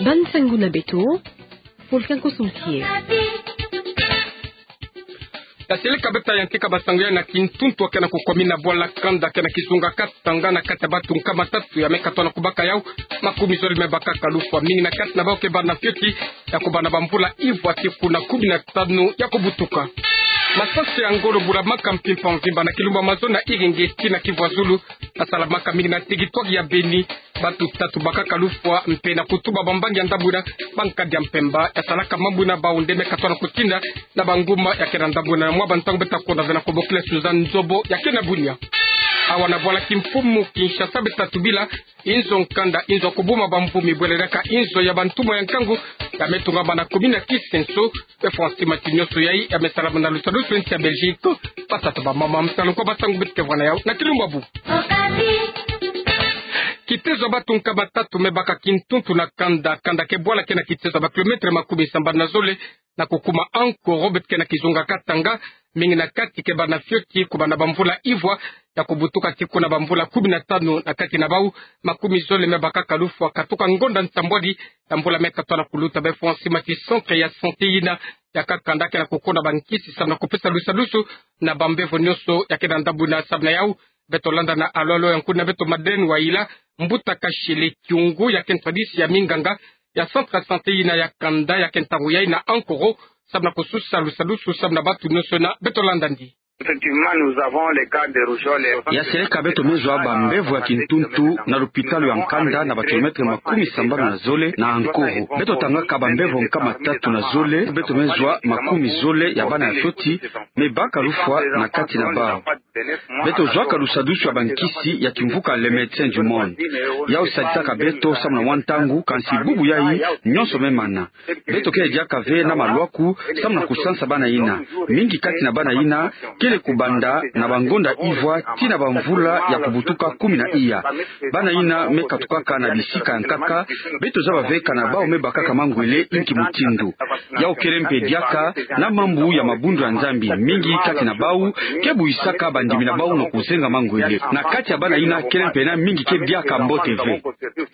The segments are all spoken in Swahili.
Bansanguna Beto, Volcan Kosumkie. Tasele kabeta yankeka basango na kintuntu akena kukomina bola kanda kena kisunga katanga na katabatu nkama tatu ya mekatona kubaka yao makumi zoli mebaka kalufwa mingi na kati na baoke bana fyoti ya kubana bambula ivu atiku na 15 ya kubutuka. Masase ya ngolo bula maka mpimpa mvimba na kilumba mazona iringesti na kivwazulu asala maka mingi na tigitwagi ya Beni batu tatu baka kalufwa mpena kutuba bambangi ya ndabuna bankadi ya mpemba ya salaka mambuna baundeme katona kutinda na banguma ya kena ndabuna na mwaba ntangu beta kona vena kubokile Suzanne Nzobo ya kena bunia. Awana bola kimfumu Kinshasa betatu bila inzo nkanda inzo kubuma bambumi bwelereka inzo ya bantumo ya nkangu ya metunga bana komina kisenso e Francis Matinyoso yai ya mesalamu na lusalusu nti ya Belgique pasata ba mama mtalo kwa basangu betke vwana yao na kilumbabu. Kitezo batu nkaba tatu mebaka kintuntu na kanda kebwala kena kitezo ba kilometre makumi samba na zole na kukuma anko Robert kena kizunga katanga mingi na kati keba na fyoti kubana bamvula ivwa ya kubutuka tiku na bamvula 15 na kati na bau makumi zole mebaka kalufu katuka ngonda nsambwadi ya mvula mekatona kuluta be Francis Mati centre ya santé ina ya kakanda kena kukonda bankisi sana kupesa lusalusu na bambevo nyoso ya kena ndabu na sabna yau betolanda na alolo ya nkuna beto madeni wa ila mbuta kashile kiungu ya kentradisi ya minganga ya centre ya santé ina ya kanda ya kentaruya ina ankoro sabna kususa lusalusu sabna batu nyoso na betolanda ndi. Ya seleka beto mezwa bambevu ya kintuntu na lupitalo ya nkanda na bakilometre makumi sambano na zole na ankoro beto tangaka bambevu nkama tatu na zole beto mezwa makumi zole ya bana ya fyoti mebaka lufwa na kati na bao beto zwaka lusadusu ya bankisi ya kimvuka le médecin du monde ya usadisaka beto samna wantangu kansi bubu yai nyonso memana beto kele diaka ve na malwaku samna kusansa bana ina mingi kati na bana ina kele kubanda na bangonda ivwa tina bamvula ya kubutuka 10 na iya bana ina mekatukaka na bisika nkaka beto zaba veka na bao mebakaka mangwele inki mutindu ya ukelempe diaka na mambu ya mabundu ya nzambi mingi kati na bau kebu isaka bandimi na bau no kusenga mangwele na kati ya bana ina kelempe na mingi kebiaka mbote ve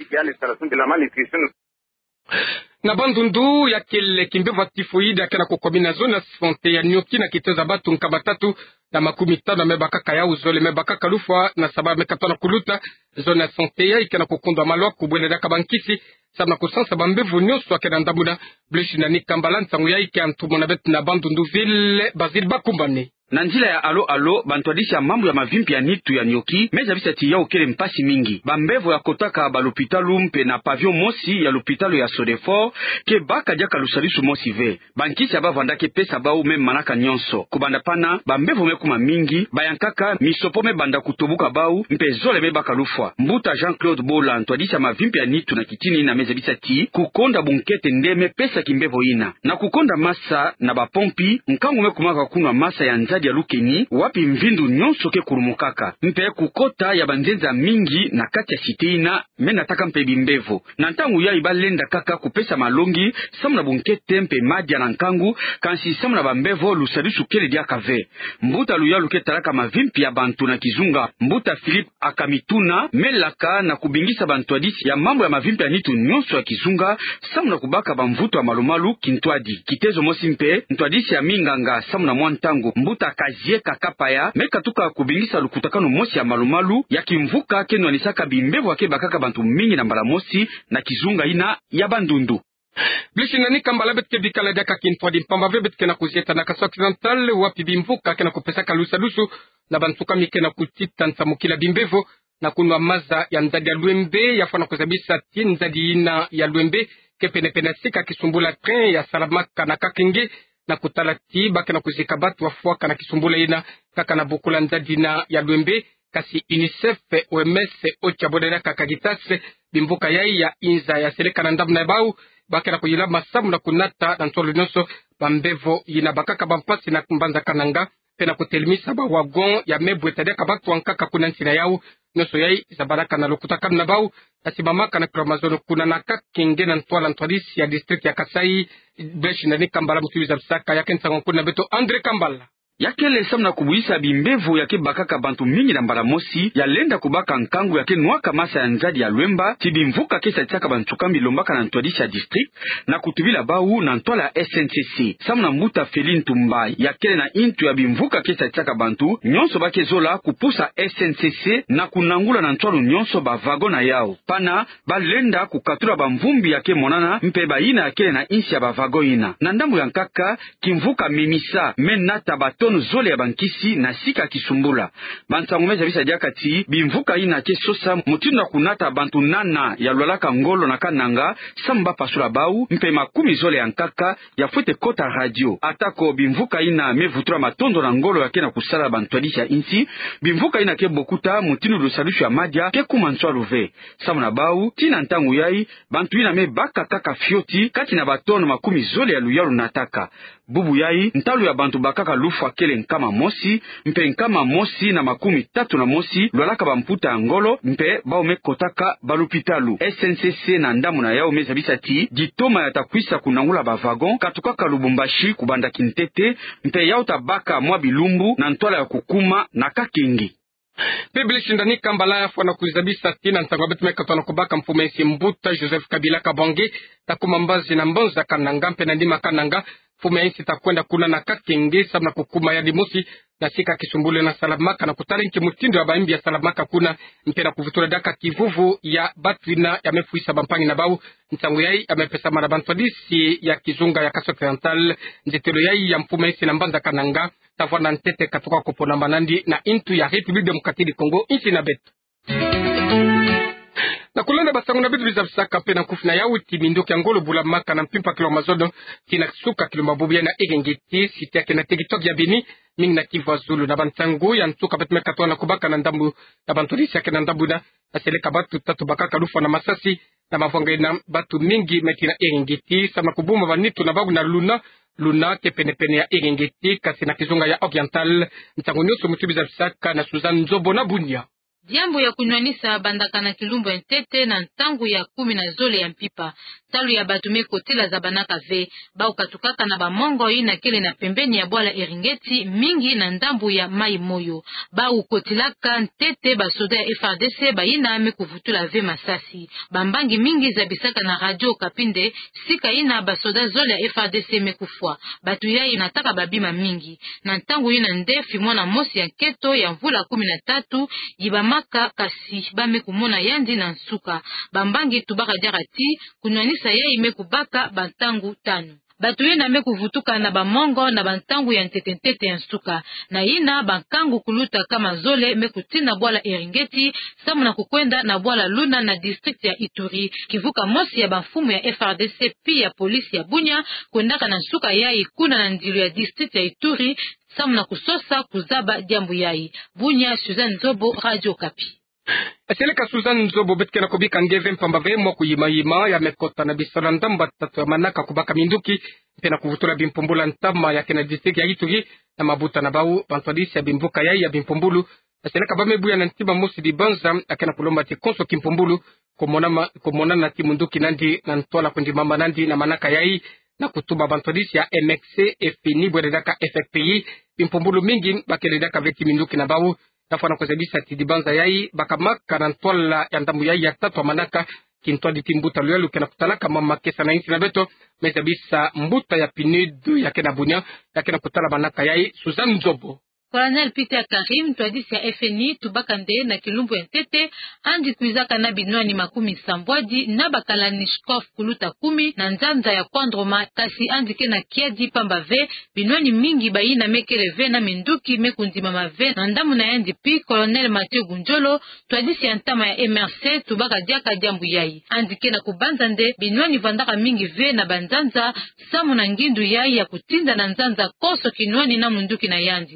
na bandundu ya kele kimbevu tifoide akena kukomina zona santé ya nyoki na kiteza batu nkaba tatu na makumi tano mebaka kaya uzole mebaka kalufwa na sababu mekatona kuluta zona santé ya ikena kukundwa malwa kubwelera kabankisi sabna kusansa bambevu nyoso akena ndabuna bleshi na nikambala nsangu ya ike antumo na betu na bandundu ville Basile Bakumbane. Na njila ya alo bantwadisha mambo ya mavimpi ya nitu ya nyoki meja bisati ya ukele mpasi mingi bambevo ya kotaka balupitalu mpe na pavion mosi ya lupitalu ya Sodefort ke baka diaka lusalisu mosi ve bankisi ya bavandake pesa bau meme manaka nyonso kubanda pana bambevo mekuma mingi bayankaka misopo mebanda kutobuka bau mpe zole mebaka lufwa mbuta Jean-Claude Bola ntwadisha mavimpi ya nitu na kitini na meja bisati kukonda bunkete ndeme pesa kimbevo ina na kukonda masa na bapompi nkangu mekumaka kunwa masa ya nzadi ya lukeni wapi mvindu nyonso ke kurumukaka mpe kukota ya banzenza mingi na kati ya siteina mena taka mpe bimbevo na ntangu ya ibalenda kaka kupesa malongi samna bunkete mpe madia na nkangu kansi samna bambevo lusalisu kele dia kave mbuta luya luke talaka mavimpi ya bantu na kizunga mbuta Philippe akamituna melaka na kubingisa bantu adisi ya mambo ya mavimpi ya nitu nyonso ya kizunga samna kubaka bamvuto ya malumalu kintwadi kitezo mosi mpe ntwadisi ya minganga samna mwantangu mbuta kazie kakapaya mekatuka kubingisa lukutakano mosi ya malumalu ya kimvuka keno anisaka bimbevo ake bakaka bantu mingi na mbala mosi na kizunga ina ya bandundu. Blishina ni kambala betke bikala daka kintwadi mpamba ve betke na kuzieta na kaso occidental wapi bimvuka kena kupesaka lusalusu na bantuka mike na kutita nsamukila bimbevo na kunwa maza ya nzadi ya Luembe ya fana kuzabisa ti nzadi ina ya Luembe kepenepene sika kisumbula train ya Salamaka na Kakenge na kutalati bake na kuzika batu wafuaka na kisumbula ina kaka na bukula nzadina ya Luembe kasi UNICEF OMS ocha bodela kakagitase bimbuka yai ya inza ya seleka na ndabu na bau bake na kuyila masamu na kunata na ntolo nyoso bambevo ina bakaka bampasi na mbanza kananga pena kutelimisa ba wagon ya mebu etadeka batu wankaka kuna ntina yau nyoso yai zabaraka na lukutaka na bau asimamaka na kramazono kuna na Kakenge na ntwala ntwadisi ya district ya Kasai beshi na ni kambala mtuiza bisaka ya kensa kuna beto Andre Kambala. yakele samna kubuisa bimbevu yake bakaka bantu mingi na mbala mosi yalenda kubaka nkangu yake nwaka masa ya nzadi ya Lwemba tibimvuka kesa tsaka bantukambi lombaka na ntwadisha district na kutubila bau na ntwala SNCC samna mbuta Felin Tumba yakele na intu ya bimvuka kesa tsaka bantu nyonso bake zola kupusa SNCC na kunangula na ntwalu nyonso ba vagona yao pana balenda kukatula bamvumbi yake monana mpe bayina yakele na insi ya ba vagoina na ndambu ya nkaka kimvuka mimisa menata batono zole ya bankisi na sika kisumbula bantsangumeza bisa diakati bimvuka ina ke sosa mutinda kunata bantu nana ya lwalaka ngolo na kananga samba pasula bau mpe makumi zole ya nkaka ya fute kota radio atako bimvuka ina mevutura matondo na ngolo yake na kusala bantwadisha insi bimvuka ina ke bokuta mutinu lusalishu ya madia ke kumanswa luve samu na bau tina ntangu yai bantu ina me baka kaka fioti kati na batono makumi zole ya luyalu nataka bubu yai ntalu ya bantu bakaka lufu akele nkama mosi mpe nkama mosi na makumi tatu na mosi lwalaka bamputa ya ngolo mpe baume kotaka balupitalu SNCC na ndamu na yao meza bisati ditoma ya takwisa kunangula bavagon katukaka Lubumbashi kubanda Kintete mpe yao tabaka mwa bilumbu na ntwala ya kukuma na kakingi Biblia shindani kambala ya fwana kuzabisa tina ntangwa betu mekatwana kubaka mfumesi mbuta Joseph Kabila Kabonge takumambazi na mbonza kananga mpe na ndima kananga fumesi takwenda kuna na kakingi sabna kukuma ya dimusi na sika kisumbule na salamaka na kutarinki mutindo ya baimbi ya salamaka kuna mpena kuvutura daka kivuvu ya batrina ya mefuisa bampangi na bau ntangu yai ya mepesa marabantwadisi ya kizunga ya kaso oriental njetelo yai ya mfumesi na mbanza kananga tafwana ntete katuka kupona manandi na intu ya Republique Democratique du Congo inchi na betu na kulanda basangu na bitu bizabisaka pena kufina ya uti minduki ya ngolo bula maka na mpimpa kilo mazodo kina suka kilo mabubia na egengeti siti yake na TikTok ya bini mingi na Kivu Zulu na bantangu ya ntuka betu mekatwa na kubaka na ndambu na bantolisi yake na ndambu na aseleka batu tatu bakaka lufa na masasi na mavonga na batu mingi metina egengeti sama kubuma banitu na bagu na luna ke penepene ya egengeti kasi na kizunga ya oriental ntangu nyoso mutu bizabisaka na Suzanne Nzobo na Bunia. Jambo ya kunywanisa bandaka na kilumbu ntete na ntangu ya 10 na zole ya mpipa. Talu ya batume kotela za banaka ve. Bao katukaka na bamongo ina kele na pembeni ya bwala Eringeti mingi na ndambu ya mai moyo. Bao kotilaka ntete basoda ya FRDC ba ina ame kuvutula ve masasi. Bambangi mingi za bisaka na radio kapinde sika ina basoda zole ya FRDC mekufwa. Batu ya inataka babima mingi. Na ntangu ina ndefi mwana mosi ya keto ya mvula 13 yibamaka kasi bame kumona yandi na nsuka. Bambangi tubaka jarati kunwanisa ya ime kubaka bantangu 5. Batu yena me kuvutuka na bamongo na bantangu ya ntete ya nsuka. Na ina bankangu kuluta kama zole me kutina bwala Eringeti samu na kukwenda na bwala Luna na district ya Ituri. Kivuka mosi ya banfumu ya FRDC pia polisi ya Bunya kwendaka na nsuka yai kuna na ndilu ya district ya Ituri samu na kusosa kuzaba jambu yai. Bunya, Suzanne Nzobo, Radio Kapi. Aseleka Suzanne Nzobo betkena kubika ngeve mpamba vemo kuyima ya mekota na bisala ndamba tatu ya manaka kubaka minduki pena kuvutura bimpumbula ntama ya kena district ya Ituri na mabuta na bau bantwadisi ya bimbuka yai ya bimpumbulu. Aseleka bamebuya na ntima musi di banza akena kulomba ti konso kimpumbulu kumona na timunduki nandi na ntola kundi mamba nandi na manaka yai na kutuma bantwadisi ya MXC FPNI bwedaka FFPI bimpumbulu mingi bakeledaka veti minduki na bau tafana kozebisa tidibanza yai bakamaka na ntwala ya ndambu yai ya tatu manaka kintwadi timbuta luyelu kena kutalaka mama kesa na insi na beto mezebisa mbuta ya PNUD ya kena Bunya ya kena kutala manaka yai. Suzanne Nzobo. Colonel Peter Karim twadisi ya FNI tubakande na kilumbu ntete andi kuizaka na binwani makumi sambwadi na bakalanishkov kuluta 10 na nzanza ya kwandroma kasi andi ke na kiadi pamba ve binwani mingi baina mekele ve na minduki mekundima mave na ndamu na yandi pi. Colonel Mathieu Gunjolo twadisi ya ntama ya MRC tubaka diaka jambu yai andi ke na kubanzande binwani vandaka mingi ve na banzanza samu na ngindu yai ya kutinda na nzanza koso kinwani na munduki na yandi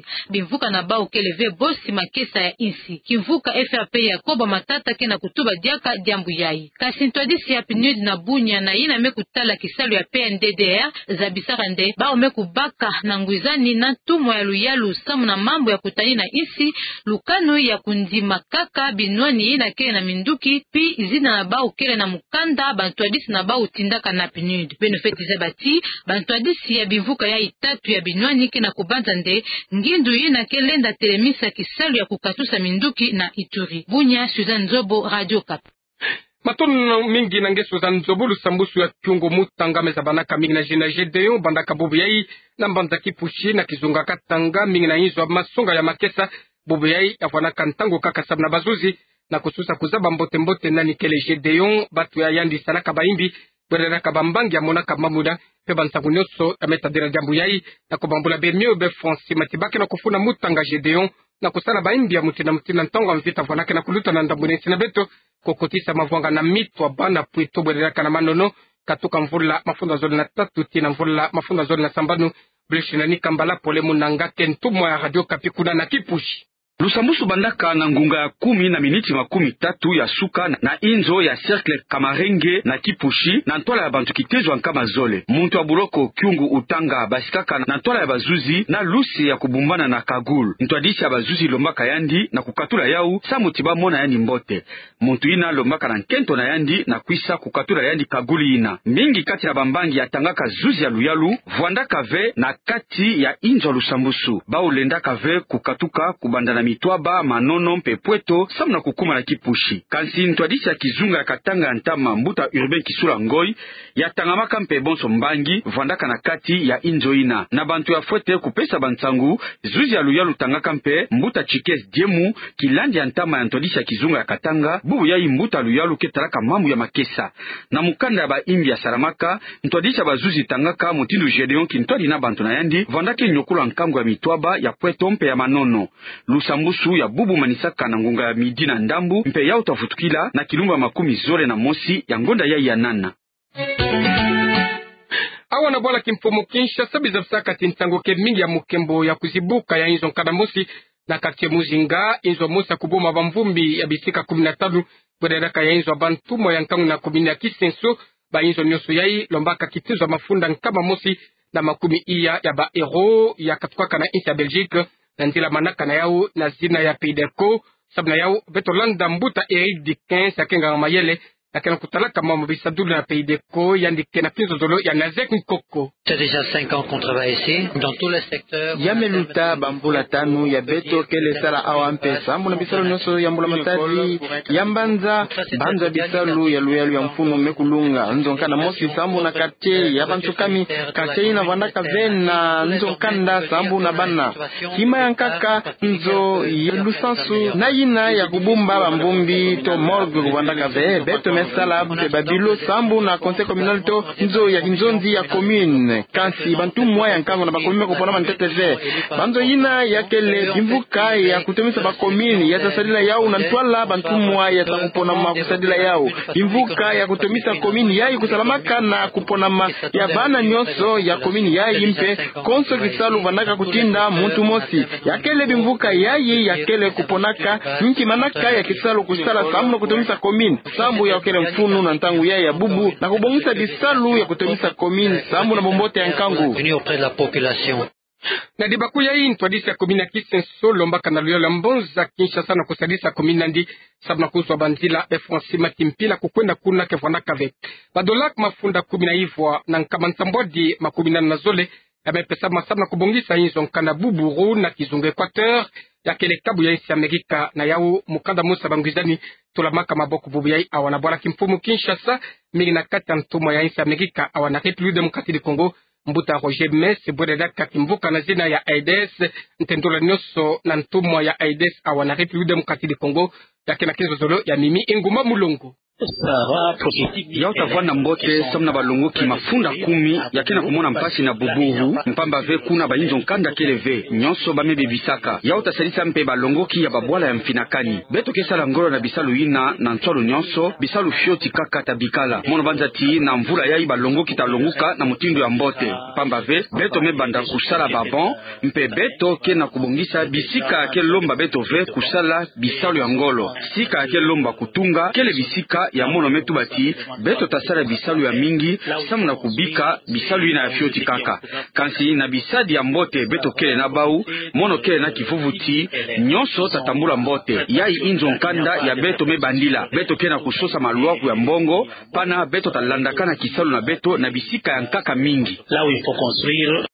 bimvuka na bao keleve bosi makesa ya insi kimvuka FRP ya Koba Matata kena kutuba diaka diambu yai kasi ntwadisi ya PNUD na Bunya na ina mekutala kisalu ya PNDDR za bisarande bao mekubaka na ngwizani na tumwa ya luyalu samu na mambo ya kutani na insi lukano ya kundima kaka binwani ina kele na minduki pi zina na bao kele na mukanda bantwadisi na bao tindaka na PNUD benefeti za bati bantwadisi ya bivuka ya itatu ya binwani kena kubanza nde ngindu ina kelenda telemisa kisalu ya kukatusa minduki na Ituri. Bunya, Suzanne Zobo, Radio Kapi. Matono mingi na ngeso za Nzobulu sambusu ya Kyungo Mutanga meza banaka mingi na jina Gedeon bandaka bobu yai na mbanza kipushi na kizunga katanga mingi na inzo masonga ya makesa bobu yai afanaka ntango kaka sabna bazuzi na kususa kuzaba mbote na nikele Gedeon batu ya yandi sanaka baimbi bwerera kabambangi ya monaka mamuda pe bansaku nyoso ameta dira jambu yai na kubambula bemio be fonsi matibake na kufuna Mutanga Gedeon na kusala baimbi ya mutina ntonga mvita vanake na kuluta na ndambunesi na beto kokotisa mavwanga na mitwa bana pwito bwereraka na manono katuka mvula mafunda zoli na tatu tina mvula mafunda zoli na sambanu blishina ni kambala pole munanga kentumwa ya Radio Kapi kuna na kipushi Lusambusu bandaka na ngunga ya 10:30 ya suka na inzo ya cercle Kamarenge na Kipushi na ntwala ya bantu kitezwa nkama zole. Muntu wa buloko Kyungu Utanga basikaka na ntwala ya bazuzi na lusi ya kubumbana na Kagul. Ntwadisi ya bazuzi lombaka yandi na kukatula yau samutiba mona yandi mbote. Muntu ina lombaka na nkento na yandi na kuisa kukatula yandi Kaguli ina. Mingi kati ya bambangi ya tangaka zuzi ya luyalu, vuandaka ve na kati ya inzo Lusambusu. Bao lendaka ve kukatuka kubanda na mitwaba manono mpe pweto samna kukuma na Kipushi. Kansi ntwadisi ya kizunga ya katanga ya ntama mbuta urbain kisula ngoi ya tangamaka mpe bonso mbangi vandaka na kati ya injoina. Na bantu ya fwete kupesa bantsangu zuzi ya luyalu tangaka mpe mbuta chikes diemu kilandi ya ntama ya ntwadisi ya kizunga ya katanga bubu ya imbuta luyalu ketalaka mamu ya makesa. Na mukanda ya ba imbi ya saramaka ntwadisi ya bazuzi tangaka mutindu Gedeon kintwadi na bantu na yandi vandake nyokula nkangu ya mitwaba ya pweto mpe ya manono. Lusambusu ya bubu manisaka na ngunga ya midi na ndambu mpe ya utafutukila na kilumba 10 na mosi ya ngonda ya nana. Awa na bwala kimfomo Kinshasa bizafsaka tintango ke mingi ya mukembo ya kuzibuka ya inzo nkada mosi na katie muzinga inzo mosi kuboma bamvumbi ya bisika 15 bwereraka ya inzo bantumo ya nkangu na komini ya Kisenso ba inzo nyoso yai lombaka kitizwa mafunda nkama mosi na makumi iya ya ba hero ya katukaka na insi ya Belgique na nzila manaka na yao na zina ya Peideco sabna yao betolanda mbuta Eric Dickens ya kenga mayele na kena kutalaka mama bisadulu na Peideco yandike na pinzo zolo ya Nazek Nkoko. C'est déjà 5 ans qu'on travaille ici dans tous les secteurs. Yameluta bambula tanu ya beto kele sala awa mpesa mbuna bisalu nyoso ya mbula matadi ya mbanza banza bisalu ya luyalu ya mfuno mekulunga nzonkana mosi sambu na kate ya banchukami kate ina vandaka vena nzonkanda sambu na bana kima ya nkaka nzo ya lusansu na ina ya kubumba bambumbi to morgue kuvandaka ve beto mesala pe babilo sambu na conseil communal to nzo ya nzonzi ya commune kansi bantu moya nkango na bakomime kupona manteteve banzo ina yakele bimvuka ya kutemisa bakomine ya tasadila yao na ntwala bantu moya ta kupona makusadila yao bimvuka ya kutemisa komine yayi kusalamaka na kupona ya bana nyoso ya komine yayi mpe konso kisalu vanaka kutinda muntu mosi yakele bimvuka yayi yakele kuponaka nki manaka ya kisalu kusala samno kutemisa komine sambu ya kele mfunu na ntangu yayi ya bubu na kubongisa bisalu ya kutemisa komine sambu na bombo venu auprès de la population. Na dibaku ya hii ntwadisi ya komina Kisenso lombaka na luyo la mbonza Kinshasa na kusadisa komina ndi sabna kuzwa banzila Francis Matimpila kukwenda kuna kefwana kave badolak mafunda 10 hivwa na nkamansambodi 10 na zole ya mepesa masabna kubongisa hizo nkana buburu na kizungu Equateur ya kele kabu ya isi Amerika na yao mukanda musa bangwizani tulamaka maboko bubu ya awana bwala kimfumu Kinshasa mingi na kata ntumo ya isi Amerika awana République démocratique du Congo mbuta Roger Mess bwereraka kimvuka na zina ya AIDS ntendola nyoso na ntumo ya AIDS awana République démocratique du Congo ya kena kinzo zolo ya mimi inguma mulongo. yautavwana mbote samuna balongoki mafunda 10 yakena kumona mpasi na buburu mpamba ve kuna bainzo nkanda keleve nyonso bamebebisaka yautasalisa mpe balongoki ya babwala ya mfinakani beto kesala ngolo na bisalu ina na ntwalo nyonso bisalu fioti kaka tabikala mono banzati na mvula yai balongoki talonguka na mutindo ya mbote mpamba ve beto mebanda kusala babon mpe beto kena kubongisa bisika ke lomba beto ve kusala bisalu ya ngolo sika ke lomba kutunga kele bisika ya mono metu bati beto tasala bisalu ya mingi samu na kubika bisalu ina ya fioti kaka kansi na bisadi ya mbote beto kele na bau mono kele na kivuvuti nyonso tatambula mbote yai inzo nkanda ya beto mebandila beto kele na kusosa maluaku ya mbongo pana beto talandaka na kisalu na beto na bisika ya nkaka mingi là où il faut construire.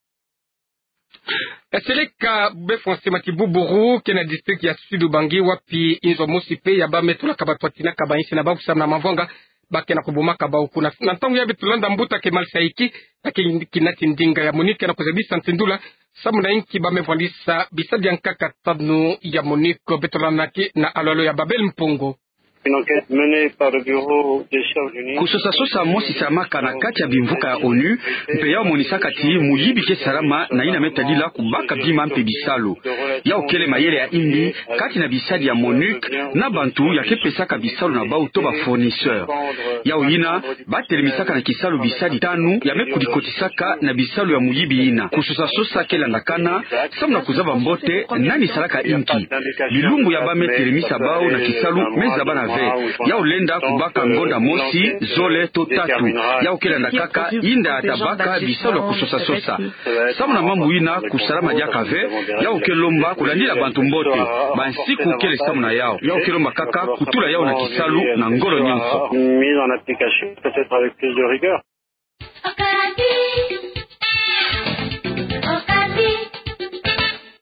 Seleka befonse matibuburu kena district ya Sud Ubangi wapi inzo musipe ya ba metula kabatwatina kabainsi na babu samna mavonga bakena kubumaka ba ukuna na ntangu ya bitulanda mbuta ke malsaiki lakini kinati ndinga ya Monique na kuzabisa ntindula samuna inki ba mevandisa bisadi ya nkaka tanu ya Monique betulanda na alolo ya Babel Mpongo. Une enquête menée par le bureau des chefs unis. Kusosa mosi samaka na kati ya bimvuka ya ONU mpe ya monisaka ti muyibi ke salama na ina metadila kubaka bima mpe bisalu ya okele mayele ya indi kati na bisadi ya MONUC na bantu ya kepesaka bisalu na bauto ba fournisseur ya oyina batelemisaka na kisalu bisadi tanu ya mekudikotisaka na bisalu ya muyibi ina kusosa kela ndakana samna kuzaba mbote nani salaka inki bilumbu ya bame telemisa bao na kisalu meza bana ya ulenda kubaka ngonda mosi zole to tatu ya ukelanda kaka inda atabaka bisalu kusosa samu na mambu ina kusalama diaka ve ya ukelomba kulandila bantu mbote bansiku kele samu na yao ya ukelomba kaka kutula yao na kisalu na ngolo nyonso mise en application peut-être avec plus de rigueur.